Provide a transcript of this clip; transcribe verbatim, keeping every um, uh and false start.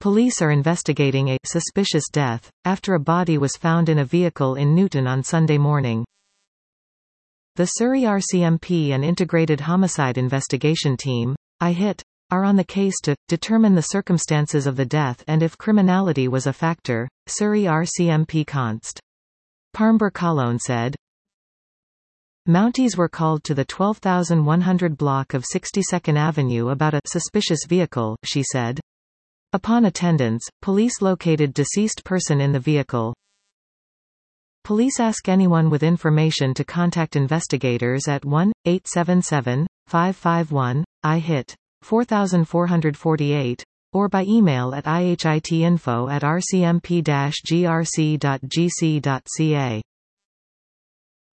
Police are investigating a suspicious death after a body was found in a vehicle in Newton on Sunday morning. The Surrey R C M P and Integrated Homicide Investigation Team, I H I T, are on the case to determine the circumstances of the death and if criminality was a factor, Surrey R C M P Const. Parmber Colon said. Mounties were called to the twelve thousand one hundred block of sixty-second Avenue about a suspicious vehicle, she said. Upon attendance, police located deceased person in the vehicle. Police ask anyone with information to contact investigators at one eight seven seven, five five one, I H I T, four four four eight, or by email at ihitinfo at r c m p dash g r c dot g c dot c a.